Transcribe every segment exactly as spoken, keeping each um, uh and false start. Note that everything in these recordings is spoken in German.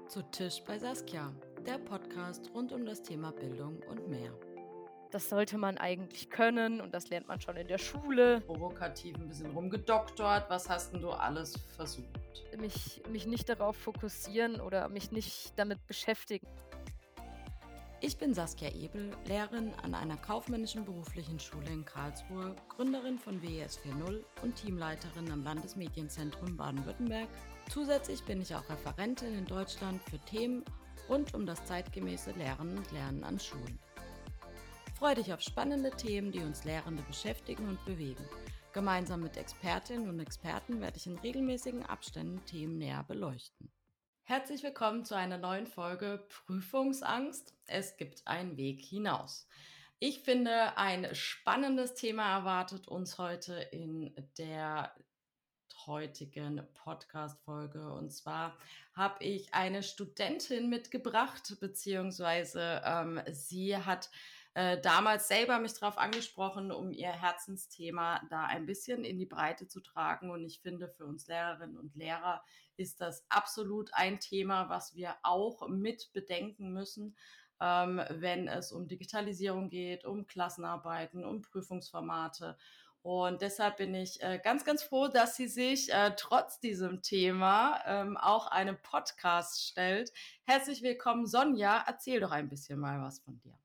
Zu Tisch bei Saskia, der Podcast rund um das Thema Bildung und mehr. Das sollte man eigentlich können und das lernt man schon in der Schule. Provokativ ein bisschen rumgedoktort. Was hast denn du alles versucht? Mich, mich nicht darauf fokussieren oder mich nicht damit beschäftigen. Ich bin Saskia Ebel, Lehrerin an einer kaufmännischen beruflichen Schule in Karlsruhe, Gründerin von W E S vier Punkt null und Teamleiterin am Landesmedienzentrum Baden-Württemberg. Zusätzlich bin ich auch Referentin in Deutschland für Themen rund um das zeitgemäße Lehren und Lernen an Schulen. Freue dich auf spannende Themen, die uns Lehrende beschäftigen und bewegen. Gemeinsam mit Expertinnen und Experten werde ich in regelmäßigen Abständen Themen näher beleuchten. Herzlich willkommen zu einer neuen Folge Prüfungsangst. Es gibt einen Weg hinaus. Ich finde, ein spannendes Thema erwartet uns heute in der heutigen Podcast-Folge. Und zwar habe ich eine Studentin mitgebracht, beziehungsweise ähm, sie hat äh, damals selber mich darauf angesprochen, um ihr Herzensthema da ein bisschen in die Breite zu tragen. Und ich finde, für uns Lehrerinnen und Lehrer ist das absolut ein Thema, was wir auch mit bedenken müssen, ähm, wenn es um Digitalisierung geht, um Klassenarbeiten, um Prüfungsformate. Und deshalb bin ich äh, ganz, ganz froh, dass sie sich äh, trotz diesem Thema ähm, auch einem Podcast stellt. Herzlich willkommen, Sonja. Erzähl doch ein bisschen mal was von dir.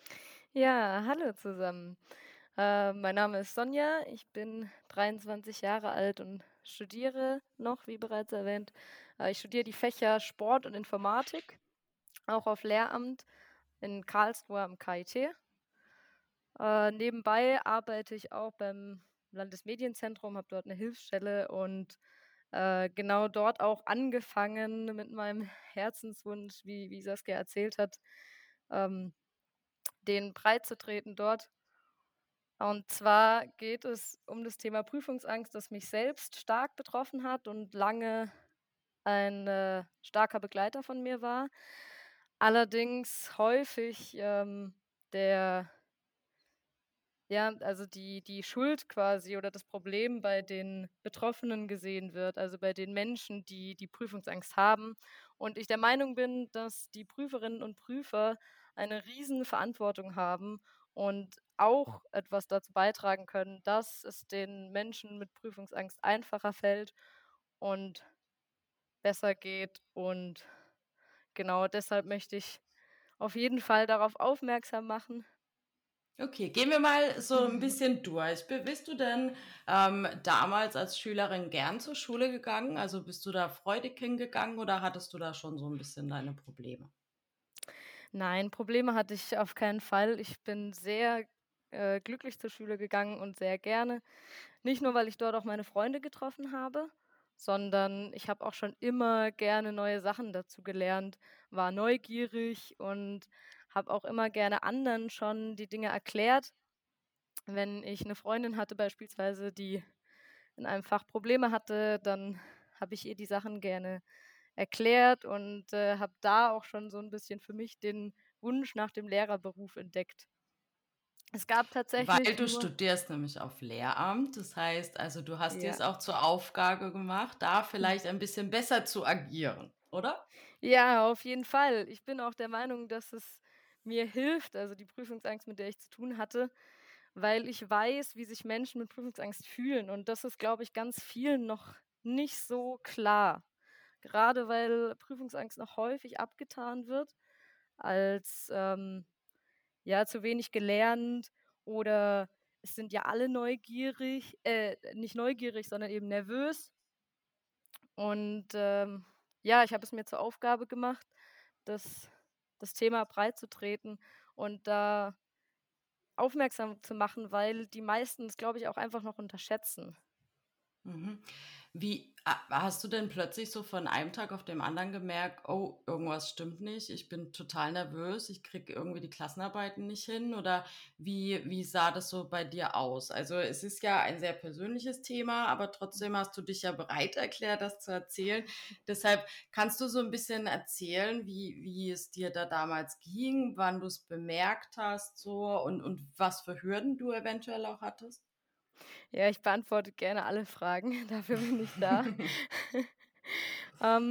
Ja, hallo zusammen. Äh, mein Name ist Sonja, ich bin dreiundzwanzig Jahre alt und studiere noch, wie bereits erwähnt. Äh, ich studiere die Fächer Sport und Informatik, auch auf Lehramt in Karlsruhe am K I T. Äh, nebenbei arbeite ich auch beim Landesmedienzentrum, habe dort eine Hilfsstelle und äh, genau dort auch angefangen mit meinem Herzenswunsch, wie wie Saskia erzählt hat, ähm, den breitzutreten dort. Und zwar geht es um das Thema Prüfungsangst, das mich selbst stark betroffen hat und lange ein, äh, starker Begleiter von mir war. Allerdings häufig, ähm, der ja, also die die Schuld quasi oder das Problem bei den Betroffenen gesehen wird, also bei den Menschen, die die Prüfungsangst haben. Und ich der Meinung bin, dass die Prüferinnen und Prüfer eine Riesenverantwortung haben und auch etwas dazu beitragen können, dass es den Menschen mit Prüfungsangst einfacher fällt und besser geht. Und genau deshalb möchte ich auf jeden Fall darauf aufmerksam machen. Okay, gehen wir mal so ein bisschen durch. B- Bist du denn ähm, damals als Schülerin gern zur Schule gegangen? Also bist du da freudig hingegangen oder hattest du da schon so ein bisschen deine Probleme? Nein, Probleme hatte ich auf keinen Fall. Ich bin sehr, äh, glücklich zur Schule gegangen und sehr gerne. Nicht nur, weil ich dort auch meine Freunde getroffen habe, sondern ich habe auch schon immer gerne neue Sachen dazu gelernt, war neugierig und habe auch immer gerne anderen schon die Dinge erklärt. Wenn ich eine Freundin hatte beispielsweise, die in einem Fach Probleme hatte, dann habe ich ihr die Sachen gerne erklärt und, äh, habe da auch schon so ein bisschen für mich den Wunsch nach dem Lehrerberuf entdeckt. Es gab Weil tatsächlich du nur studierst nämlich auf Lehramt. Das heißt, also du hast dir ja. es auch zur Aufgabe gemacht, da vielleicht ein bisschen besser zu agieren, oder? Ja, auf jeden Fall. Ich bin auch der Meinung, dass es mir hilft, also die Prüfungsangst, mit der ich zu tun hatte, weil ich weiß, wie sich Menschen mit Prüfungsangst fühlen und das ist, glaube ich, ganz vielen noch nicht so klar. Gerade weil Prüfungsangst noch häufig abgetan wird als, ähm, ja, zu wenig gelernt oder es sind ja alle neugierig äh, nicht neugierig, sondern eben nervös. Und, ähm, ja, ich habe es mir zur Aufgabe gemacht, das das Thema breitzutreten und da aufmerksam zu machen, weil die meisten es, glaube ich, auch einfach noch unterschätzen. Mhm. Wie a hast du denn plötzlich so von einem Tag auf den anderen gemerkt: „Oh, irgendwas stimmt nicht. Ich bin total nervös. Ich kriege irgendwie die Klassenarbeiten nicht hin“, oder wie wie sah das so bei dir aus? Also, es ist ja ein sehr persönliches Thema, aber trotzdem hast du dich ja bereit erklärt, das zu erzählen. Deshalb kannst du so ein bisschen erzählen, wie wie es dir da damals ging, wann du es bemerkt hast so und und was für Hürden du eventuell auch hattest? Ja, ich beantworte gerne alle Fragen, dafür bin ich da. Ähm,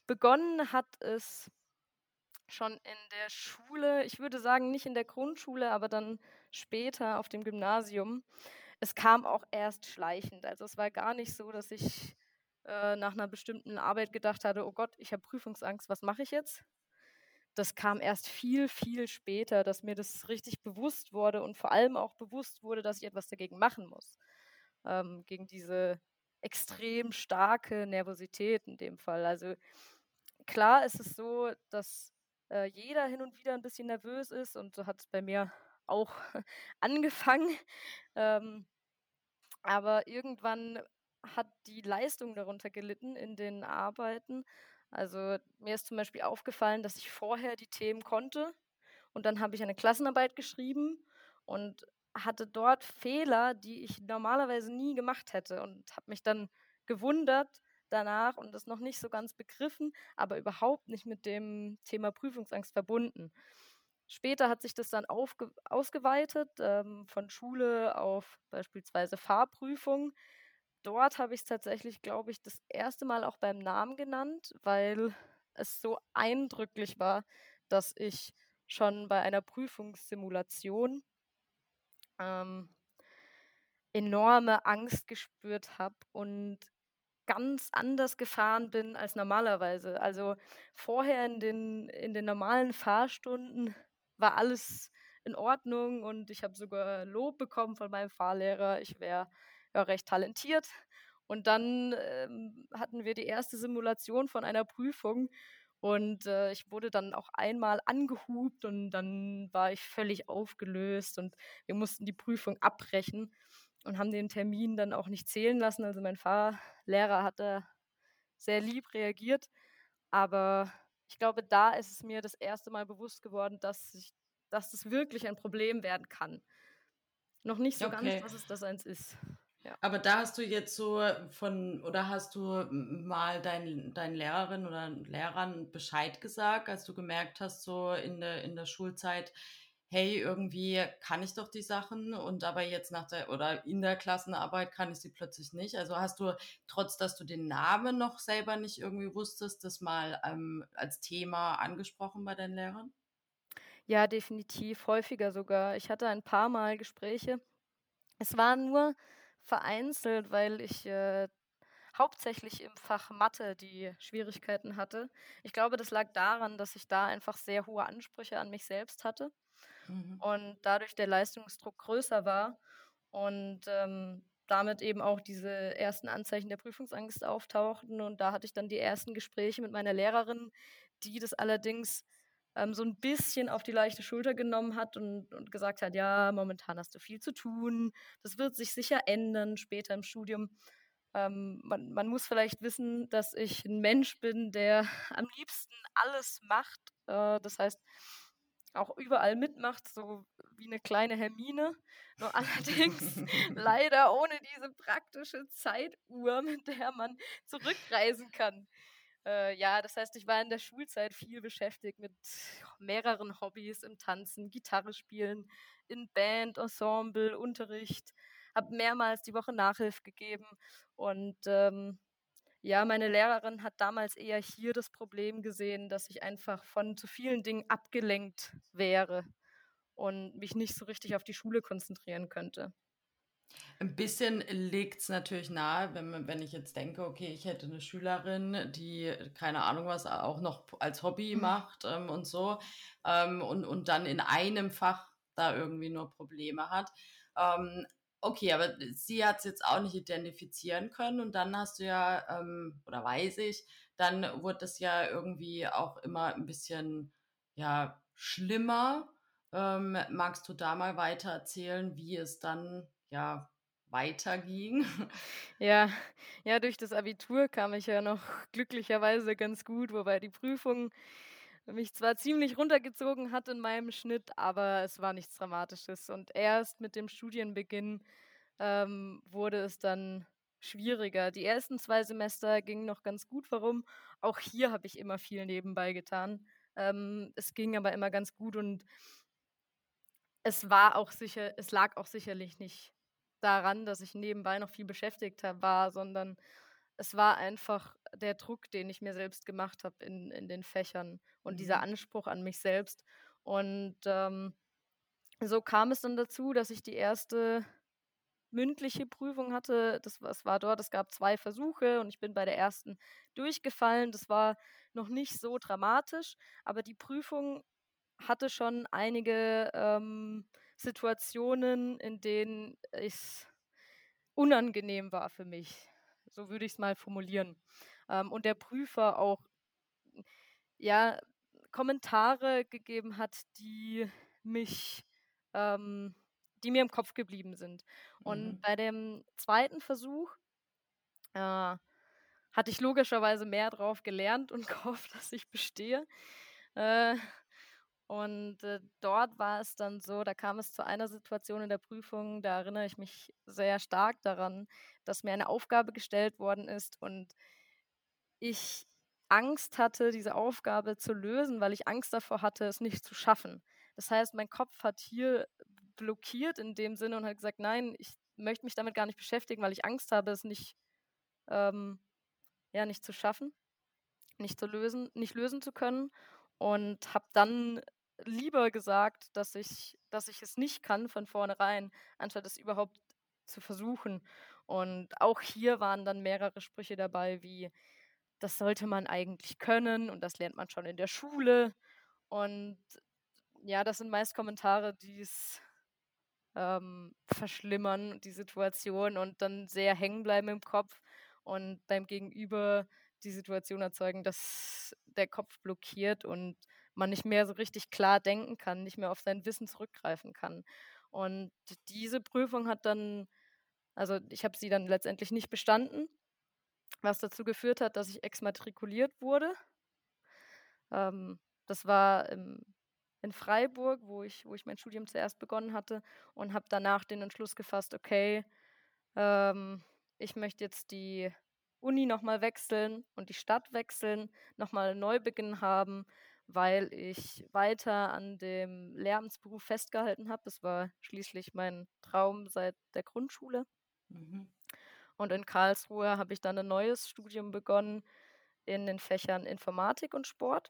Begonnen hat es schon in der Schule. Ich würde sagen, nicht in der Grundschule, aber dann später auf dem Gymnasium. Es kam auch erst schleichend. Also, es war gar nicht so, dass ich, äh, nach 'ner bestimmten Arbeit gedacht hatte: „Oh Gott, ich habe Prüfungsangst, was mache ich jetzt?“ Das kam erst viel, viel später, dass mir das richtig bewusst wurde und vor allem auch bewusst wurde, dass ich etwas dagegen machen muss, ähm, gegen diese extrem starke Nervosität in dem Fall. Also, klar ist es so, dass, äh, jeder hin und wieder 'n bisschen nervös ist und so hat's bei mir auch angefangen. Ähm, aber irgendwann hat die Leistung darunter gelitten in den Arbeiten. Also, mir ist zum Beispiel aufgefallen, dass ich vorher die Themen konnte und dann habe ich eine Klassenarbeit geschrieben und hatte dort Fehler, die ich normalerweise nie gemacht hätte und habe mich dann gewundert danach und das noch nicht so ganz begriffen, aber überhaupt nicht mit dem Thema Prüfungsangst verbunden. Später hat sich das dann aufge ausgeweitet, ähm, von Schule auf beispielsweise Fahrprüfung. Dort habe ich's tatsächlich, glaube ich, das erste Mal auch beim Namen genannt, weil es so eindrücklich war, dass ich schon bei einer Prüfungssimulation ähm enorme Angst gespürt habe und ganz anders gefahren bin als normalerweise. Also, vorher in den in den normalen Fahrstunden war alles in Ordnung und ich habe sogar Lob bekommen von meinem Fahrlehrer. Ich wäre, ja, recht talentiert. Und dann, ähm, hatten wir die erste Simulation von einer Prüfung und, äh, ich wurde dann auch einmal angehupt und dann war ich völlig aufgelöst und wir mussten die Prüfung abbrechen und haben den Termin dann auch nicht zählen lassen. Also, mein Fahrlehrer hat da sehr lieb reagiert, aber ich glaube, da ist es mir das erste Mal bewusst geworden, dass ich dass das wirklich ein Problem werden kann. Noch nicht so ganz, Okay. dass es das eins ist. Ja. Aber da hast du jetzt so von oder hast du m mal deinen deinen Lehrerinnen oder Lehrern Bescheid gesagt, als du gemerkt hast, so in der in der Schulzeit: „Hey, irgendwie kann ich doch die Sachen und aber jetzt nach der oder in der Klassenarbeit kann ich sie plötzlich nicht?“ Also, hast du, trotz dass du den Namen noch selber nicht irgendwie wusstest, das mal, ähm, als Thema angesprochen bei deinen Lehrern? Ja, definitiv, häufiger sogar. Ich hatte ein paarmal Gespräche. Es war nur vereinzelt, weil ich, äh, hauptsächlich im Fach Mathe die Schwierigkeiten hatte. Ich glaube, das lag daran, dass ich da einfach sehr hohe Ansprüche an mich selbst hatte Mhm. und dadurch der Leistungsdruck größer war und, ähm, damit eben auch diese ersten Anzeichen der Prüfungsangst auftauchten. Und da hatte ich dann die ersten Gespräche mit meiner Lehrerin, die das allerdings, ähm, so 'n bisschen auf die leichte Schulter genommen hat und und gesagt hat: „Ja, momentan hast du viel zu tun. Das wird sich sicher ändern später im Studium.“ Ähm, man man muss vielleicht wissen, dass ich 'n Mensch bin, der am liebsten alles macht. Äh, das heißt, auch überall mitmacht, so wie 'ne kleine Hermine, nur allerdings leider ohne diese praktische Zeituhr, mit der man zurückreisen kann. Äh, ja, das heißt, ich war in der Schulzeit viel beschäftigt mit mehreren Hobbys im Tanzen, Gitarre spielen, in Band, Ensemble, Unterricht, habe mehrmals die Woche Nachhilfe gegeben und, ähm, ja, meine Lehrerin hat damals eher hier das Problem gesehen, dass ich einfach von zu vielen Dingen abgelenkt wäre und mich nicht so richtig auf die Schule konzentrieren könnte. 'N bisschen liegt's natürlich nahe, wenn man wenn ich jetzt denke: „Okay, ich hätte 'ne Schülerin, die, keine Ahnung was, auch noch p als Hobby macht, ähm, und so, ähm, und und dann in einem Fach da irgendwie nur Probleme hat.“ Ähm, okay, aber sie hat's jetzt auch nicht identifizieren können und dann hast du ja, ähm oder weiß ich, dann wurde das ja irgendwie auch immer 'n bisschen, ja, schlimmer. Ähm, magst du da mal weiter erzählen, wie es dann, ja, weiterging? Ja, ja, durch das Abitur kam ich ja noch glücklicherweise ganz gut, wobei die Prüfung mich zwar ziemlich runtergezogen hat in meinem Schnitt, aber es war nichts Dramatisches. Und erst mit dem Studienbeginn, ähm, wurde es dann schwieriger. Die ersten zwei Semester gingen noch ganz gut. Warum? Auch hier habe ich immer viel nebenbei getan. Ähm, es ging aber immer ganz gut und es war auch sicher es lag auch sicherlich nicht daran, dass ich nebenbei noch viel beschäftigt ha war, sondern es war einfach der Druck, den ich mir selbst gemacht habe in in den Fächern und dieser Mhm. Anspruch an mich selbst. Und, ähm, so kam es dann dazu, dass ich die erste mündliche Prüfung hatte. Das war es war dort es gab zwei Versuche und ich bin bei der ersten durchgefallen. Das war noch nicht so dramatisch, aber die Prüfung hatte schon einige, ähm, Situationen, in denen es unangenehm war für mich. So würde ich's mal formulieren. Ähm, und der Prüfer auch, ja, Kommentare gegeben hat, die mich ähm, die mir im Kopf geblieben sind. Und Mhm. bei dem zweiten Versuch, äh, hatte ich logischerweise mehr drauf gelernt und gehofft, dass ich bestehe. Äh, und, äh, dort war es dann so, da kam es zu einer Situation in der Prüfung, da erinnere ich mich sehr stark daran, dass mir eine Aufgabe gestellt worden ist und ich Angst hatte, diese Aufgabe zu lösen, weil ich Angst davor hatte, es nicht zu schaffen. Das heißt, mein Kopf hat hier blockiert in dem Sinne und hat gesagt: „Nein, ich möchte mich damit gar nicht beschäftigen, weil ich Angst habe, es nicht ähm, ja, nicht zu schaffen, nicht zu lösen nicht lösen zu können." Und habe dann lieber gesagt, dass ich dass ich es nicht kann von vornherein, anstatt es überhaupt zu versuchen. Und auch hier waren dann mehrere Sprüche dabei wie: „Das sollte man eigentlich können und das lernt man schon in der Schule." Und ja, das sind meist Kommentare, die's, ähm, verschlimmern, die Situation und dann sehr hängen bleiben im Kopf und beim Gegenüber die Situation erzeugen, dass der Kopf blockiert und man nicht mehr so richtig klar denken kann, nicht mehr auf sein Wissen zurückgreifen kann. Und diese Prüfung hat dann also, ich habe sie dann letztendlich nicht bestanden, was dazu geführt hat, dass ich exmatrikuliert wurde. Ähm, das war, ähm, in Freiburg, wo ich wo ich mein Studium zuerst begonnen hatte und habe danach den Entschluss gefasst: „Okay, ähm, ich möchte jetzt die Uni noch mal wechseln und die Stadt wechseln, noch mal 'n Neubeginn haben", weil ich weiter an dem Lehramtsberuf festgehalten habe. Das war schließlich mein Traum seit der Grundschule. Mhm. Und in Karlsruhe habe ich dann 'nen neues Studium begonnen in den Fächern Informatik und Sport.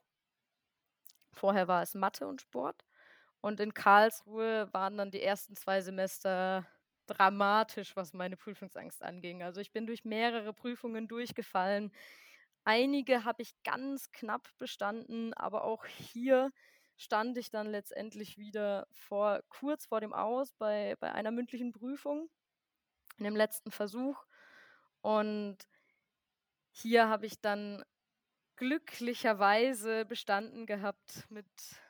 Vorher war es Mathe und Sport. Und in Karlsruhe waren dann die ersten zwei Semester dramatisch, was meine Prüfungsangst anging. Also, ich bin durch mehrere Prüfungen durchgefallen. Einige habe ich ganz knapp bestanden, aber auch hier stand ich dann letztendlich wieder vor kurz vor dem Aus bei bei einer mündlichen Prüfung in dem letzten Versuch. Und hier habe ich dann glücklicherweise bestanden gehabt mit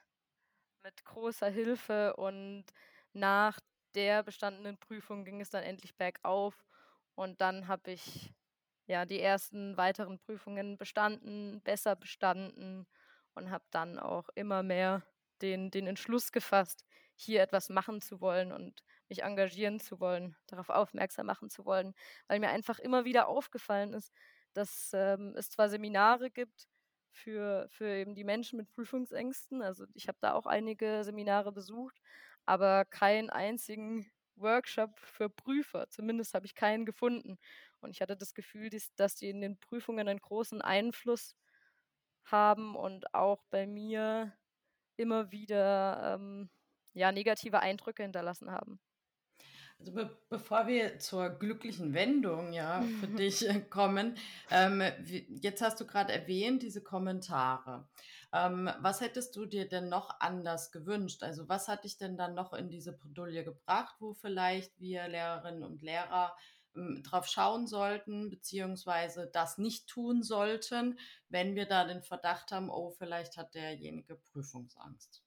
mit großer Hilfe und nach der bestandenen Prüfung ging es dann endlich bergauf und dann habe ich, ja, die ersten weiteren Prüfungen bestanden, besser bestanden und habe dann auch immer mehr den den Entschluss gefasst, hier etwas machen zu wollen und mich engagieren zu wollen, darauf aufmerksam machen zu wollen, weil mir einfach immer wieder aufgefallen ist, dass, ähm, es zwar Seminare gibt für für eben die Menschen mit Prüfungsängsten, also, ich habe da auch einige Seminare besucht, aber keinen einzigen Workshop für Prüfer. Zumindest habe ich keinen gefunden. Und ich hatte das Gefühl, dies dass die in den Prüfungen einen großen Einfluss haben und auch bei mir immer wieder, ähm, ja, negative Eindrücke hinterlassen haben. Also, be bevor wir zur glücklichen Wendung, ja, für dich, äh, kommen, ähm, w jetzt hast du grad erwähnt, diese Kommentare. Ähm, was hättest du dir denn noch anders gewünscht? Also, was hat dich denn dann noch in diese Bredouille gebracht, wo vielleicht wir Lehrerinnen und Lehrer, hm, drauf schauen sollten, beziehungsweise das nicht tun sollten, wenn wir da den Verdacht haben: „Oh, vielleicht hat derjenige Prüfungsangst?“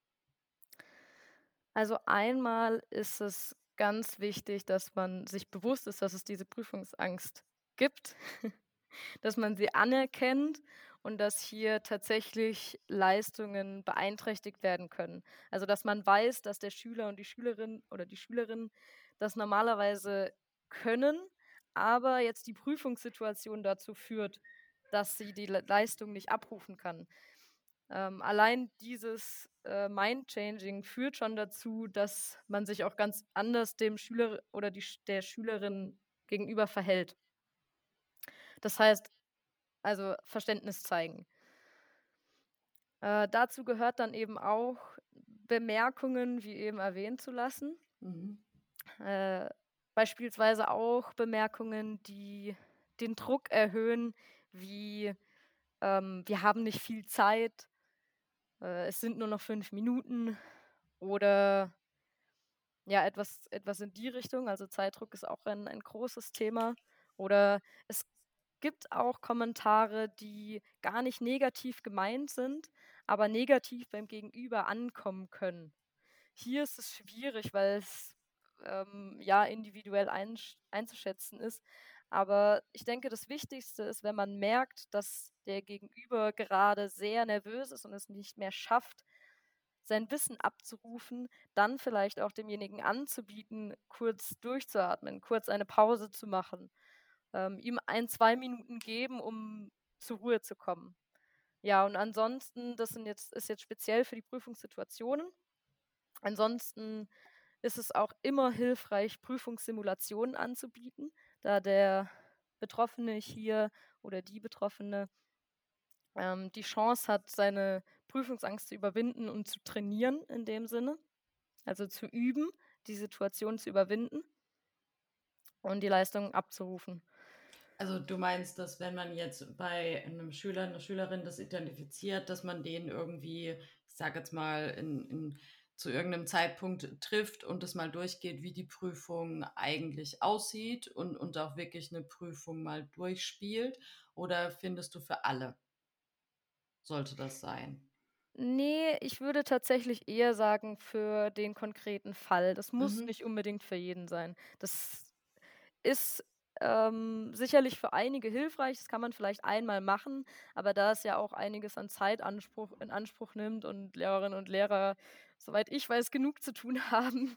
Also, einmal ist es ganz wichtig, dass man sich bewusst ist, dass es diese Prüfungsangst gibt, dass man sie anerkennt und dass hier tatsächlich Leistungen beeinträchtigt werden können. Also, dass man weiß, dass der Schüler und die Schülerin oder die Schülerin das normalerweise können, aber jetzt die Prüfungssituation dazu führt, dass sie die Le Leistung nicht abrufen kann. Ähm, allein dieses, äh, Mind-Changing führt schon dazu, dass man sich auch ganz anders dem Schüler oder die Sch der Schülerin gegenüber verhält. Das heißt, also Verständnis zeigen. Äh, dazu gehört dann eben auch, Bemerkungen, wie eben erwähnt, zu lassen. Mhm. Äh, beispielsweise auch Bemerkungen, die den Druck erhöhen, wie, ähm: „Wir haben nicht viel Zeit“, äh, „Es sind nur noch fünf Minuten“ oder ja, etwas etwas in die Richtung. Also, Zeitdruck ist auch ein ein großes Thema. Oder es gibt auch Kommentare, die gar nicht negativ gemeint sind, aber negativ beim Gegenüber ankommen können. Hier ist es schwierig, weil es, ähm, ja, individuell einsch einzuschätzen ist. Aber ich denke, das Wichtigste ist, wenn man merkt, dass der Gegenüber gerade sehr nervös ist und es nicht mehr schafft, sein Wissen abzurufen, dann vielleicht auch demjenigen anzubieten, kurz durchzuatmen, kurz eine Pause zu machen, ähm, ihm ein, zwei Minuten geben, um zur Ruhe zu kommen. Ja, und ansonsten, das sind jetzt ist jetzt speziell für die Prüfungssituationen. Ansonsten ist es auch immer hilfreich, Prüfungssimulationen anzubieten, da der Betroffene hier oder die Betroffene, ähm, die Chance hat, seine Prüfungsangst zu überwinden und zu trainieren in dem Sinne, also zu üben, die Situation zu überwinden und die Leistung abzurufen. Also du meinst, dass wenn man jetzt bei einem Schüler, einer Schülerin das identifiziert, dass man den irgendwie, ich sage jetzt mal, in in zu irgendeinem Zeitpunkt trifft und das mal durchgeht, wie die Prüfung eigentlich aussieht und und auch wirklich eine Prüfung mal durchspielt? Oder findest du, für alle sollte das sein? Ne, ich würde tatsächlich eher sagen, für den konkreten Fall. Das muss Mhm, nicht unbedingt für jeden sein. Das ist, ähm, sicherlich für einige hilfreich. Das kann man vielleicht einmal machen, aber da es ja auch einiges an Zeitanspruch in Anspruch nimmt und Lehrerinnen und Lehrer, soweit ich weiß, genug zu tun haben,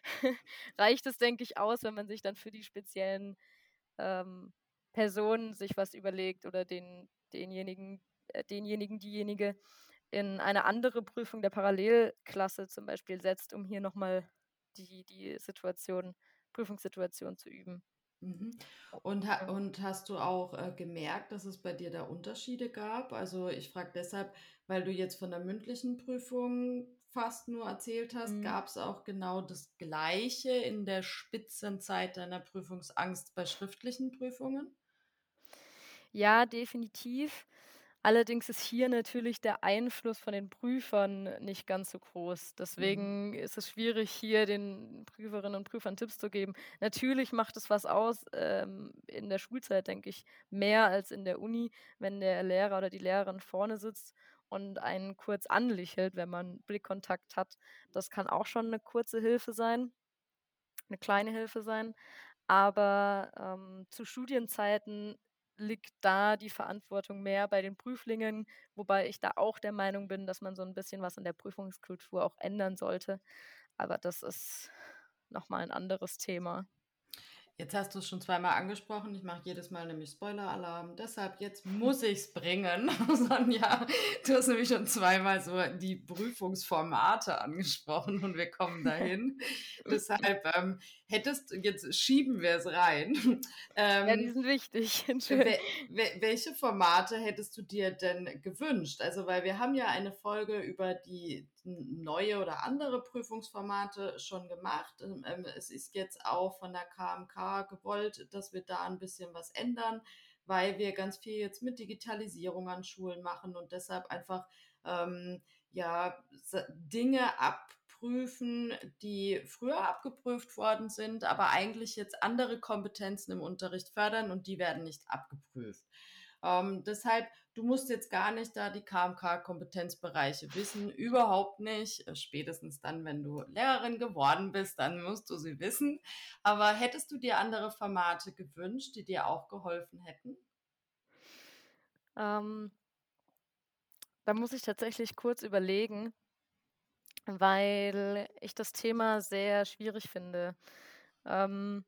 reicht es, denke ich, aus, wenn man sich dann für die speziellen, ähm, Personen sich was überlegt oder den denjenigen äh, denjenigen, diejenige in eine andere Prüfung der Parallelklasse zum Beispiel setzt, um hier noch mal die die Situation Prüfungssituation zu üben. mhm. Und ha Ja. und hast du auch, äh, gemerkt, dass es bei dir da Unterschiede gab? Also, ich frage deshalb, weil du jetzt von der mündlichen Prüfung fast nur erzählt hast. Mhm. Gab es auch genau das Gleiche in der Spitzenzeit deiner Prüfungsangst bei schriftlichen Prüfungen? Ja, definitiv. Allerdings ist hier natürlich der Einfluss von den Prüfern nicht ganz so groß. Mhm. Deswegen ist es schwierig, hier den Prüferinnen und Prüfern Tipps zu geben. Natürlich macht es was aus, ähm, in der Schulzeit, denke ich, mehr als in der Uni, wenn der Lehrer oder die Lehrerin vorne sitzt und einen kurz anlächelt, wenn man Blickkontakt hat. Das kann auch schon eine kurze Hilfe sein, eine kleine Hilfe sein. Aber, ähm, zu Studienzeiten liegt da die Verantwortung mehr bei den Prüflingen, wobei ich da auch der Meinung bin, dass man so 'n bisschen was an der Prüfungskultur auch ändern sollte. Aber das ist noch mal 'n anderes Thema. Jetzt hast du es schon zweimal angesprochen. Ich mache jedes Mal nämlich Spoiler-Alarm. Deshalb jetzt muss ich's bringen. Sonja, du hast nämlich schon zweimal so die Prüfungsformate angesprochen und wir kommen dahin. Deshalb, ähm, hättest jetzt schieben wir es rein. Ja, die Ähm, sind wichtig. Entschuldi We we welche Formate hättest du dir denn gewünscht? Also, weil wir haben ja eine Folge über die n neue oder andere Prüfungsformate schon gemacht. Ähm, ähm, es ist jetzt auch von der K M K gewollt, dass wir da ein bisschen was ändern, weil wir ganz viel jetzt mit Digitalisierung an Schulen machen und deshalb einfach, ähm, ja, s Dinge abprüfen, die früher abgeprüft worden sind, aber eigentlich jetzt andere Kompetenzen im Unterricht fördern und die werden nicht abgeprüft. Ähm, deshalb, du musst jetzt gar nicht da die K M K-Kompetenzbereiche wissen, überhaupt nicht. Äh, Spätestens dann, wenn du Lehrerin geworden bist, dann musst du sie wissen. Aber hättest du dir andere Formate gewünscht, die dir auch geholfen hätten? ähm, Da muss ich tatsächlich kurz überlegen, weil ich das Thema sehr schwierig finde. Ähm,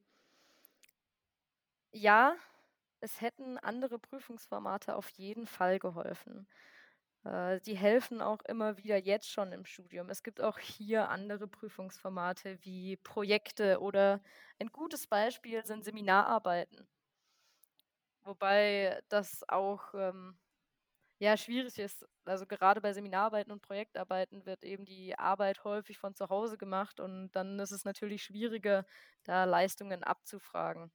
ja, es hätten andere Prüfungsformate auf jeden Fall geholfen. Äh, die helfen auch immer wieder jetzt schon im Studium. Es gibt auch hier andere Prüfungsformate wie Projekte oder ein gutes Beispiel sind Seminararbeiten. wobei das auch, ähm, ja, schwierig ist. Also, gerade bei Seminararbeiten und Projektarbeiten wird eben die Arbeit häufig von zu Hause gemacht und dann ist es natürlich schwieriger, da Leistungen abzufragen.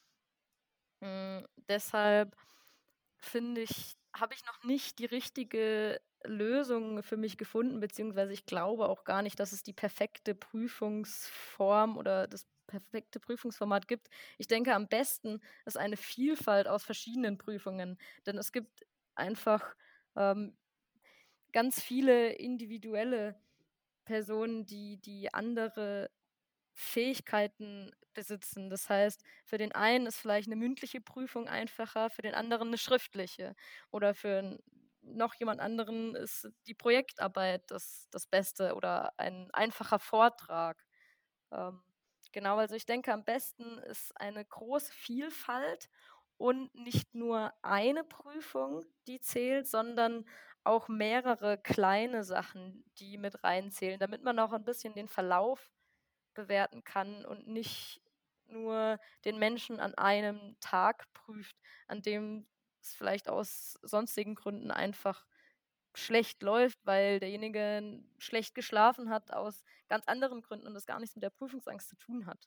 Hm, deshalb finde ich habe ich noch nicht die richtige Lösung für mich gefunden, beziehungsweise ich glaube auch gar nicht, dass es die perfekte Prüfungsform oder das perfekte Prüfungsformat gibt. Ich denke, am besten ist eine Vielfalt aus verschiedenen Prüfungen, denn es gibt einfach, ähm, ganz viele individuelle Personen, die die andere Fähigkeiten besitzen. Das heißt, für den einen ist vielleicht eine mündliche Prüfung einfacher, für den anderen eine schriftliche. Oder für 'n noch jemand anderen ist die Projektarbeit das das Beste oder ein einfacher Vortrag. Ähm, genau, also ich denke, am besten ist eine große Vielfalt und nicht nur eine Prüfung, die zählt, sondern auch mehrere kleine Sachen, die mit reinzählen, damit man auch ein bisschen den Verlauf bewerten kann und nicht nur den Menschen an einem Tag prüft, an dem es vielleicht aus sonstigen Gründen einfach schlecht läuft, weil derjenige schlecht geschlafen hat aus ganz anderen Gründen und das gar nichts mit der Prüfungsangst zu tun hat.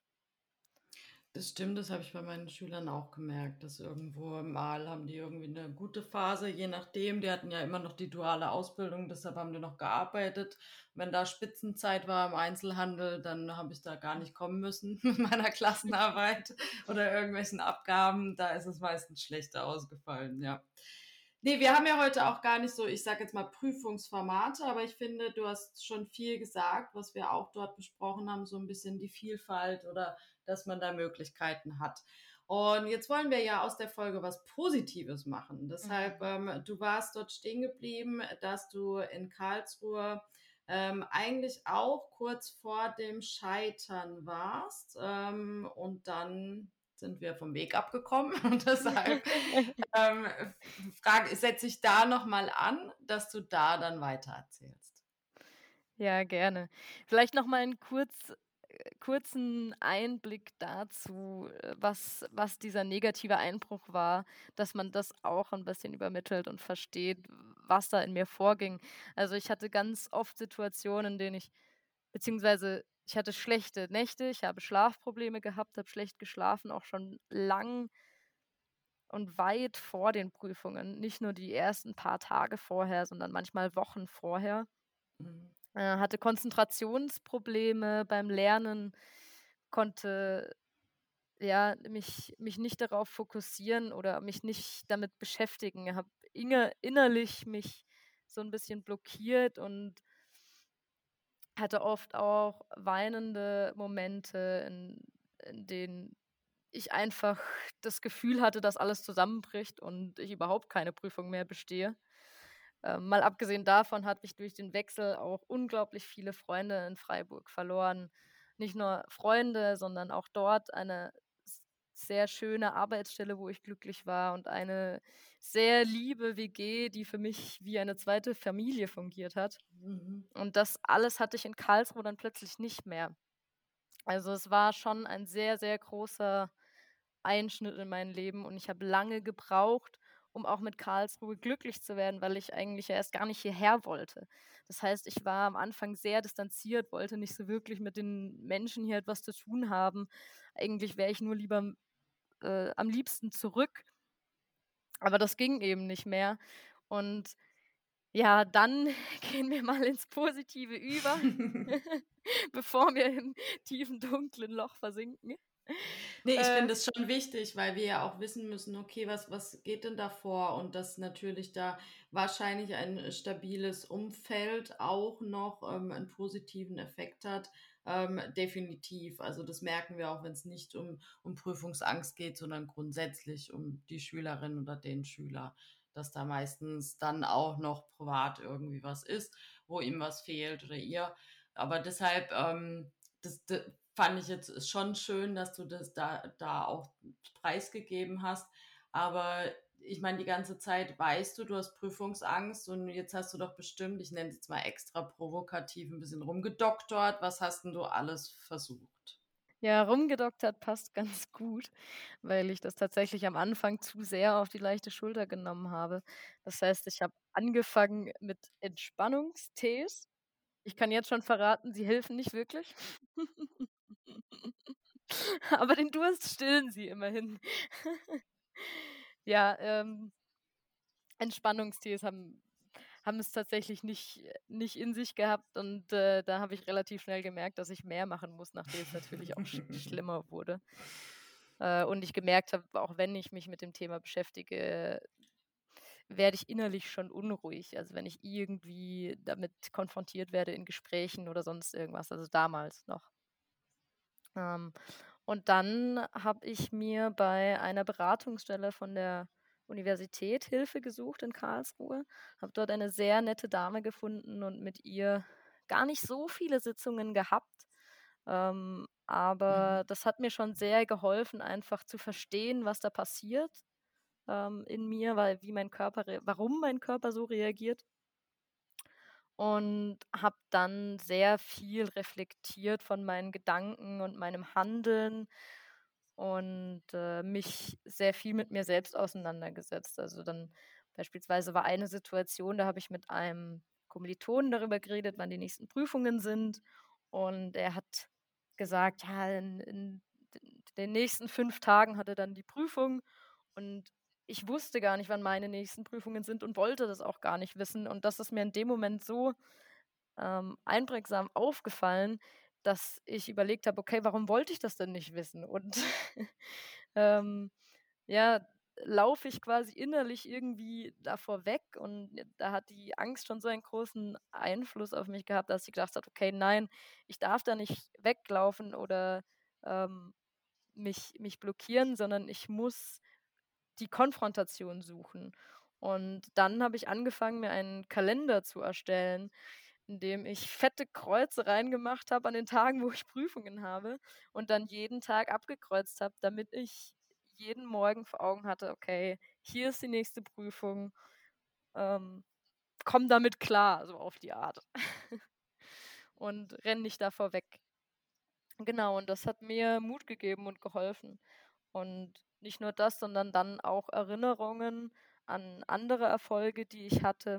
Das stimmt, das habe ich bei meinen Schülern auch gemerkt, dass irgendwo mal haben die irgendwie eine gute Phase, je nachdem. Die hatten ja immer noch die duale Ausbildung, deshalb haben die noch gearbeitet. Wenn da Spitzenzeit war im Einzelhandel, dann habe ich da gar nicht kommen müssen mit meiner Klassenarbeit oder irgendwelchen Abgaben. Da ist es meistens schlechter ausgefallen, ja. Ne, wir haben ja heute auch gar nicht so, ich sage jetzt mal Prüfungsformate, aber ich finde, du hast schon viel gesagt, was wir auch dort besprochen haben, so ein bisschen die Vielfalt oder dass man da Möglichkeiten hat. Und jetzt wollen wir ja aus der Folge was Positives machen. Deshalb, Mhm. ähm, du warst dort stehen geblieben, dass du in Karlsruhe ähm, eigentlich auch kurz vor dem Scheitern warst. Ähm, und dann sind wir vom Weg abgekommen. Und deshalb ähm, frage, setze ich da nochmal an, dass du da dann weiter erzählst. Ja, gerne. Vielleicht noch mal 'n kurz äh, kurzen Einblick dazu, äh, was was dieser negative Einbruch war, dass man das auch ein bisschen übermittelt und versteht, was da in mir vorging. Also, ich hatte ganz oft Situationen, in denen ich beziehungsweise ich hatte schlechte Nächte, ich habe Schlafprobleme gehabt, habe schlecht geschlafen, auch schon lang und weit vor den Prüfungen, nicht nur die ersten paar Tage vorher, sondern manchmal Wochen vorher. Mhm. Äh, hatte Konzentrationsprobleme beim Lernen, konnte, ja, mich mich nicht darauf fokussieren oder mich nicht damit beschäftigen, habe inge innerlich mich so ein bisschen blockiert und hatte oft auch weinende Momente, in in denen ich einfach das Gefühl hatte, dass alles zusammenbricht und ich überhaupt keine Prüfung mehr bestehe. Ähm, mal abgesehen davon hatte ich durch den Wechsel auch unglaublich viele Freunde in Freiburg verloren. Nicht nur Freunde, sondern auch dort eine s sehr schöne Arbeitsstelle, wo ich glücklich war und eine sehr liebe W G, die für mich wie eine zweite Familie fungiert hat. Mhm. Und das alles hatte ich in Karlsruhe dann plötzlich nicht mehr. Also, es war schon ein sehr, sehr großer Einschnitt in mein Leben und ich habe lange gebraucht, um auch mit Karlsruhe glücklich zu werden, weil ich eigentlich ja erst gar nicht hierher wollte. Das heißt, ich war am Anfang sehr distanziert, wollte nicht so wirklich mit den Menschen hier etwas zu tun haben. Eigentlich wäre ich nur lieber, äh, am liebsten zurück, aber das ging eben nicht mehr. Und ja, dann gehen wir mal ins Positive über, bevor wir im tiefen, dunklen Loch versinken. Ne, ich Äh finde es schon wichtig, weil wir ja auch wissen müssen, okay, was was geht denn da vor? Und dass natürlich da wahrscheinlich ein äh, stabiles Umfeld auch noch, ähm, 'n positiven Effekt hat, ähm, definitiv. Also, das merken wir auch, wenn es nicht um um Prüfungsangst geht, sondern grundsätzlich um die Schülerin oder den Schüler, dass da meistens dann auch noch privat irgendwie was ist, wo ihm was fehlt oder ihr. Aber deshalb, ähm, das d fand ich jetzt ist schon schön, dass du das da da auch preisgegeben hast. Aber ich meine, die ganze Zeit weißt du, du hast Prüfungsangst und jetzt hast du doch bestimmt, ich nenne es jetzt mal extra provokativ, ein bisschen rumgedoktort. Was hast 'n du alles versucht? Ja, rumgedoktert passt ganz gut, weil ich das tatsächlich am Anfang zu sehr auf die leichte Schulter genommen habe. Das heißt, ich habe angefangen mit Entspannungstees. Ich kann jetzt schon verraten, sie helfen nicht wirklich. Aber den Durst stillen sie immerhin. Ja, ähm, Entspannungstees haben haben es tatsächlich nicht nicht in sich gehabt und, äh, da habe ich relativ schnell gemerkt, dass ich mehr machen muss, nachdem es natürlich auch sch schlimmer wurde. Äh, und ich gemerkt habe, auch wenn ich mich mit dem Thema beschäftige, werde ich innerlich schon unruhig, also wenn ich irgendwie damit konfrontiert werde in Gesprächen oder sonst irgendwas, also damals noch. Ähm, und dann habe ich mir bei einer Beratungsstelle von der Universität Hilfe gesucht in Karlsruhe, habe dort eine sehr nette Dame gefunden und mit ihr gar nicht so viele Sitzungen gehabt. Ähm, aber Mhm. das hat mir schon sehr geholfen, einfach zu verstehen, was da passiert, ähm, in mir, weil wie mein Körper re warum mein Körper so reagiert. Und habe dann sehr viel reflektiert von meinen Gedanken und meinem Handeln und, äh, mich sehr viel mit mir selbst auseinandergesetzt. Also, dann beispielsweise war eine Situation, da habe ich mit einem Kommilitonen darüber geredet, wann die nächsten Prüfungen sind. Und er hat gesagt, ja, in in d den nächsten fünf Tagen hat er dann die Prüfung. Und ich wusste gar nicht, wann meine nächsten Prüfungen sind und wollte das auch gar nicht wissen. Und das ist mir in dem Moment so, ähm, einprägsam aufgefallen, dass ich überlegt habe: „Okay, warum wollte ich das denn nicht wissen?“ Und, ähm, ja, laufe ich quasi innerlich irgendwie davor weg und da hat die Angst schon so einen großen Einfluss auf mich gehabt, dass ich gedacht habe: „Okay, nein, ich darf da nicht weglaufen oder, ähm, mich mich blockieren, sondern ich muss die Konfrontation suchen.“ Und dann habe ich angefangen, mir einen Kalender zu erstellen, in dem ich fette Kreuze reingemacht habe an den Tagen, wo ich Prüfungen habe und dann jeden Tag abgekreuzt habe, damit ich jeden Morgen vor Augen hatte: „Okay, hier ist die nächste Prüfung, ähm, komm damit klar“, so auf die Art. Und renn nicht davor weg. Genau, und das hat mir Mut gegeben und geholfen. Und nicht nur das, sondern dann auch Erinnerungen an andere Erfolge, die ich hatte,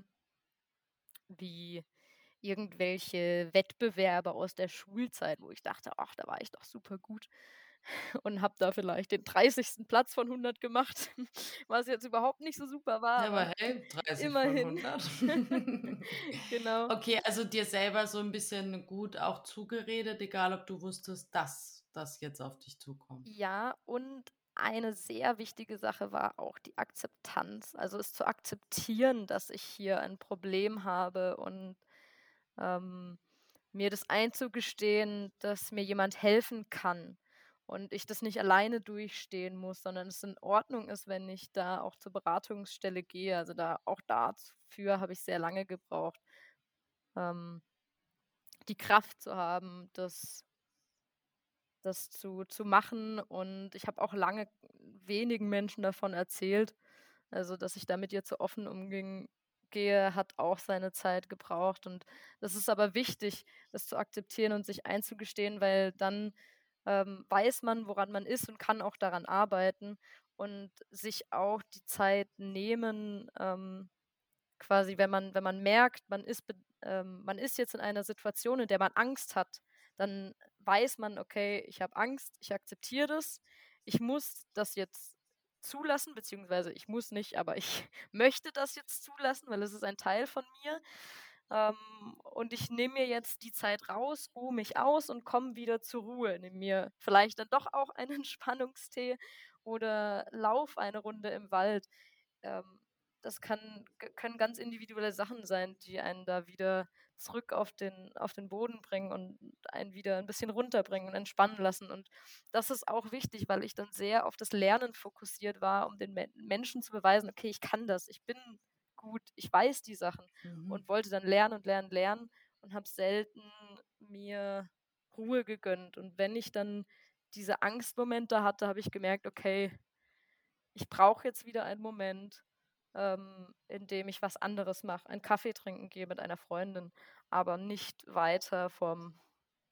wie irgendwelche Wettbewerbe aus der Schulzeit, wo ich dachte: „Ach, da war ich doch super gut und habe da vielleicht den dreißigsten Platz von hundert gemacht“, was jetzt überhaupt nicht so super war, Ja, aber aber hey, dreißig von immerhin. hundert. Genau. Okay, also dir selber so 'n bisschen gut auch zugeredet, egal ob du wusstest, dass das jetzt auf dich zukommt. Ja, und eine sehr wichtige Sache war auch die Akzeptanz. Also, es zu akzeptieren, dass ich hier ein Problem habe und, ähm, mir das einzugestehen, dass mir jemand helfen kann und ich das nicht alleine durchstehen muss, sondern es in Ordnung ist, wenn ich da auch zur Beratungsstelle gehe. Also, da auch dafür habe ich sehr lange gebraucht, ähm, die Kraft zu haben, das das zu zu machen. Und ich habe auch lange wenigen Menschen davon erzählt. Also, dass ich da mit ihr zu offen umging gehe, hat auch seine Zeit gebraucht. Und das ist aber wichtig, das zu akzeptieren und sich einzugestehen, weil dann, ähm, weiß man, woran man ist und kann auch daran arbeiten und sich auch die Zeit nehmen, ähm quasi, wenn man wenn man merkt, man ist be ähm, man ist jetzt in einer Situation, in der man Angst hat, dann weiß man: „Okay, ich habe Angst, ich akzeptiere das. Ich muss das jetzt zulassen, beziehungsweise ich muss nicht, aber ich möchte das jetzt zulassen, weil es ist ein Teil von mir. Ähm, und ich nehme mir jetzt die Zeit raus, ruhe mich aus und komme wieder zur Ruhe. Nehme mir vielleicht dann doch auch einen Entspannungstee oder laufe eine Runde im Wald.“ Ähm, das kann k können ganz individuelle Sachen sein, die einen da wieder zurück auf den auf den Boden bringen und einen wieder 'n bisschen runterbringen und entspannen lassen. Und das ist auch wichtig, weil ich dann sehr auf das Lernen fokussiert war, um den Men Menschen zu beweisen: „Okay, ich kann das, ich bin gut, ich weiß die Sachen“, Mhm. und wollte dann lernen und lernen, lernen und habe selten mir Ruhe gegönnt. Und wenn ich dann diese Angstmomente hatte, habe ich gemerkt: „Okay, ich brauche jetzt wieder einen Moment, ähm, in dem ich was anderes mache, einen Kaffee trinken gehe mit einer Freundin, aber nicht weiter vorm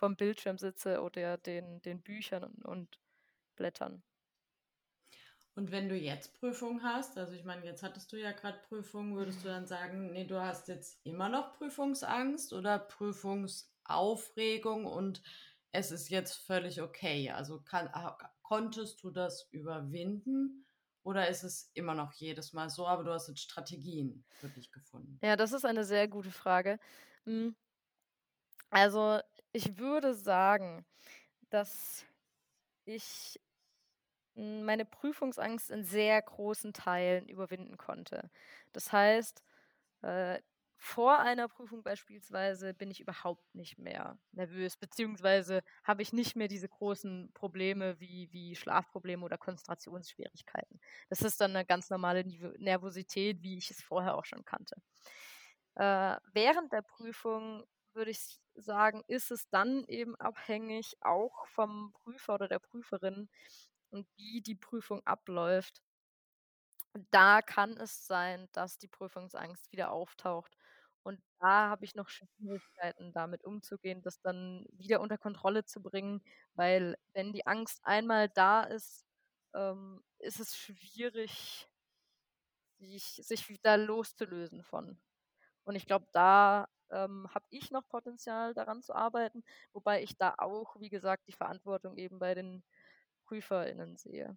vorm Bildschirm sitze oder den den Büchern und und Blättern. Und wenn du jetzt Prüfungen hast, also ich meine, jetzt hattest du ja gerade Prüfungen, würdest du dann sagen, nee, du hast jetzt immer noch Prüfungsangst oder Prüfungsaufregung und es ist jetzt völlig okay? Also kann ha konntest du das überwinden oder ist es immer noch jedes Mal so, aber du hast jetzt Strategien für dich gefunden? Ja, das ist eine sehr gute Frage. Hm, also, ich würde sagen, dass ich, hm, meine Prüfungsangst in sehr großen Teilen überwinden konnte. Das heißt, äh, vor einer Prüfung beispielsweise bin ich überhaupt nicht mehr nervös, beziehungsweise habe ich nicht mehr diese großen Probleme wie wie Schlafprobleme oder Konzentrationsschwierigkeiten. Das ist dann 'ne ganz normale Nive Nervosität, wie ich es vorher auch schon kannte. Äh, während der Prüfung würde ich sagen, ist es dann eben abhängig auch vom Prüfer oder der Prüferin und wie die Prüfung abläuft. Da kann es sein, dass die Prüfungsangst wieder auftaucht. Und da habe ich noch Schwierigkeiten, damit umzugehen, das dann wieder unter Kontrolle zu bringen, weil wenn die Angst einmal da ist, ähm, ist es schwierig, sich sich wieder loszulösen von. Und ich glaube, da, ähm, habe ich noch Potenzial, daran zu arbeiten, wobei ich da auch, wie gesagt, die Verantwortung eben bei den PrüferInnen sehe.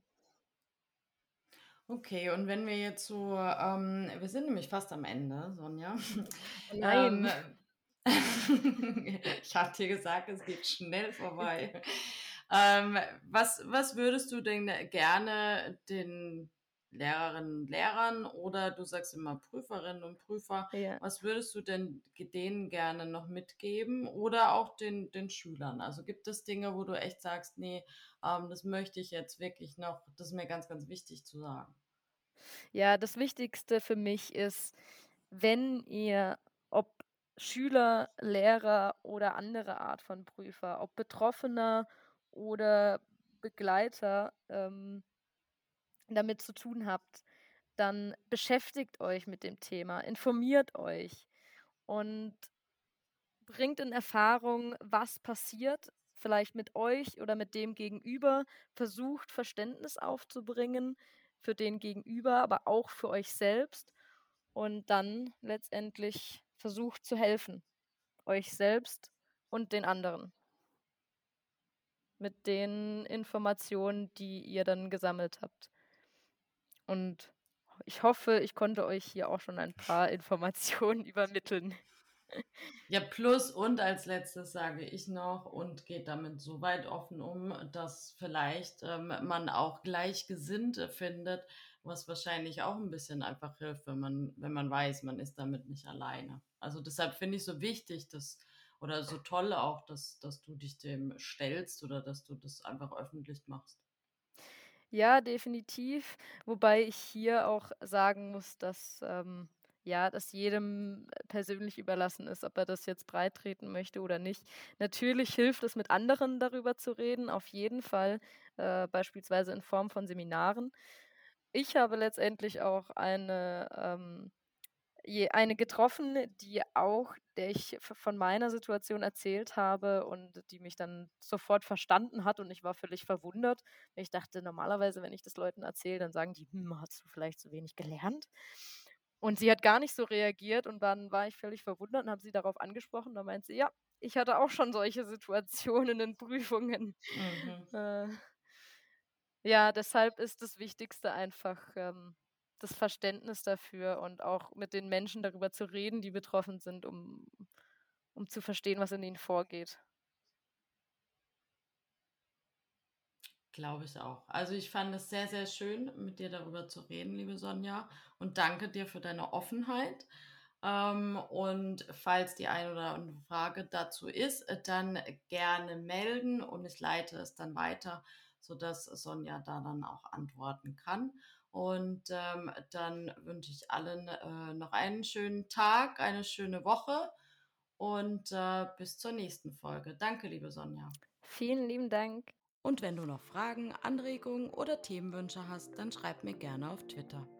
Okay, und wenn wir jetzt so, ähm wir sind nämlich fast am Ende, Sonja. Oh Ähm, nein. ich habe dir gesagt, es geht schnell vorbei. Ähm, was was würdest du denn gerne den Lehrerinnen und Lehrern oder du sagst immer Prüferinnen und Prüfer, Ja. was würdest du denn ge denen gerne noch mitgeben oder auch den den Schülern? Also, gibt es Dinge, wo du echt sagst: „Ne, ähm, das möchte ich jetzt wirklich noch das ist mir ganz, ganz wichtig zu sagen?“ Ja, das Wichtigste für mich ist, wenn ihr, ob Schüler, Lehrer oder andere Art von Prüfer, ob Betroffener oder Begleiter, ähm, damit zu tun habt, dann beschäftigt euch mit dem Thema, informiert euch und bringt in Erfahrung, was passiert, vielleicht mit euch oder mit dem Gegenüber, versucht Verständnis aufzubringen für den Gegenüber, aber auch für euch selbst und dann letztendlich versucht zu helfen, euch selbst und den anderen mit den Informationen, die ihr dann gesammelt habt. Und ich hoffe, ich konnte euch hier auch schon ein paar Informationen übermitteln. Ja, plus und als Letztes sage ich noch und geht damit so weit offen um, dass vielleicht, ähm, man auch Gleichgesinnte findet, was wahrscheinlich auch 'n bisschen einfach hilft, wenn man wenn man weiß, man ist damit nicht alleine. Also, deshalb finde ich so wichtig, dass oder so toll auch, dass dass du dich dem stellst oder dass du das einfach öffentlich machst. Ja, definitiv, wobei ich hier auch sagen muss, dass, ähm, ja, das jedem persönlich überlassen ist, ob er das jetzt breittreten möchte oder nicht. Natürlich hilft es, mit anderen darüber zu reden, auf jeden Fall, äh, beispielsweise in Form von Seminaren. Ich habe letztendlich auch eine, ähm je eine getroffen, die auch der ich v von meiner Situation erzählt habe und die mich dann sofort verstanden hat und ich war völlig verwundert. Ich dachte normalerweise, wenn ich das Leuten erzähle, dann sagen die: „Hm, hast du vielleicht zu wenig gelernt?“ Und sie hat gar nicht so reagiert und dann war ich völlig verwundert und habe sie darauf angesprochen. Da meint sie: „Ja, ich hatte auch schon solche Situationen in Prüfungen.“ Mhm. Äh ja, deshalb ist das Wichtigste einfach, ähm, das Verständnis dafür und auch mit den Menschen darüber zu reden, die betroffen sind, um um zu verstehen, was in ihnen vorgeht. Glaube ich auch. Also, ich fand es sehr, sehr schön, mit dir darüber zu reden, liebe Sonja, und danke dir für deine Offenheit. Ähm, und falls die eine oder andere Frage dazu ist, äh, dann gerne melden und ich leite es dann weiter, sodass Sonja da dann auch antworten kann. Und, ähm, dann wünsche ich allen, äh, noch einen schönen Tag, eine schöne Woche und, äh, bis zur nächsten Folge. Danke, liebe Sonja. Vielen lieben Dank. Und wenn du noch Fragen, Anregungen oder Themenwünsche hast, dann schreib mir gerne auf Twitter.